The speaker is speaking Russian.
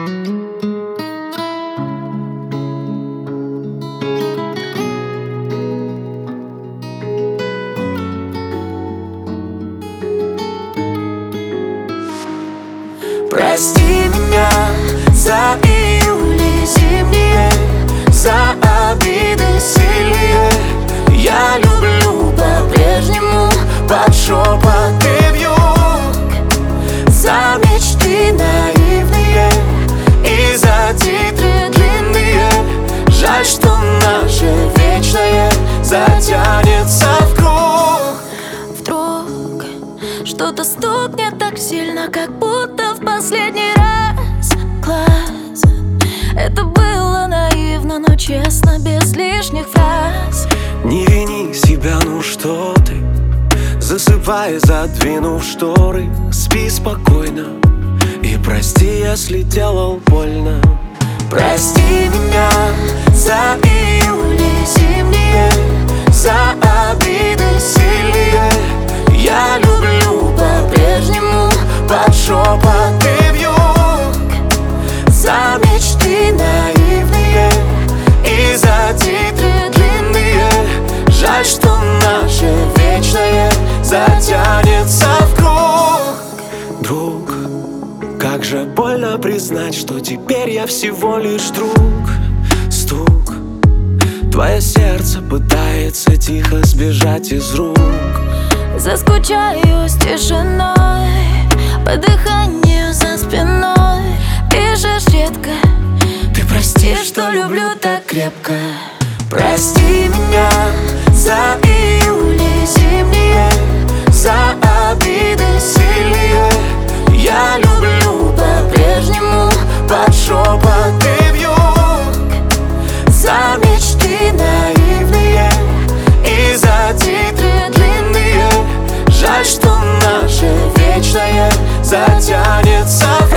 Прости меня за июли зимние, за обиды сильные. Я люблю по-прежнему под шепоты вьюг, за мечты наивные и за титры длинные. Жаль, что наше вечное затянется в круг. Вдруг что-то стукнет так сильно, как будто в последний раз. Класс, это было наивно, но честно, без лишних фраз. Не вини себя, ну что ты, засыпай, задвинув шторы. Спи спокойно и прости, если делал больно. Прости меня за июли зимние, за обиды сильные. Я люблю по-прежнему под шепоты вьюг, за мечты наивные и за титры длинные. Жаль, что наше вечное затянется в круг. Друг, как же больно признать, что теперь я всего лишь друг. Стук, твое сердце пытается тихо сбежать из рук. Заскучаю с тишиной, по дыханию за спиной. Пишешь редко, Ты прости, что люблю так крепко. прости меня за июли зимние, за обиды сильные. Я люблю по-прежнему под шепоты вьюг, за мечты наивные и за титры длинные. Жаль, что наше вечное затянется в